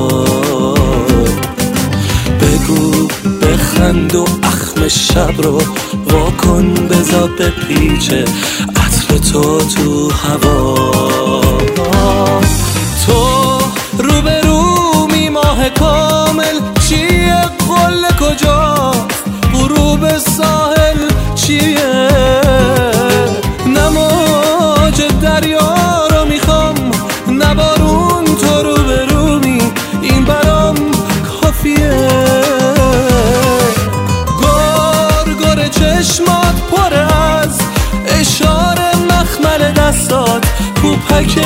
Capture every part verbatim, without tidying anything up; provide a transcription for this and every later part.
بگو بخند و اخم شب رو واکن بذار بپیچه عطر تو تو هوا. تو رو به رو می ماه کامل چیه قله کجاست غروب ساحل چیه نماج دریا رو میخوام نبارون تو رو به رو می این برام کافیه. گر گر چشمات پر از اشاره مخمل دستات کوپک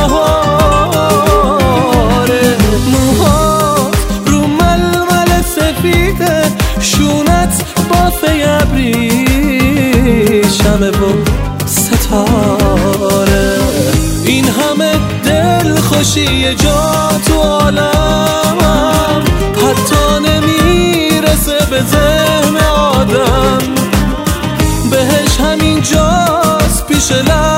بهاره موهات رو ململ سفیده شونت بافه ابریشمه و ستاره. این همه دل خوشی جا تو عالمم حتی نمیرسه به ذهن آدم بهش همین جاست پیش لب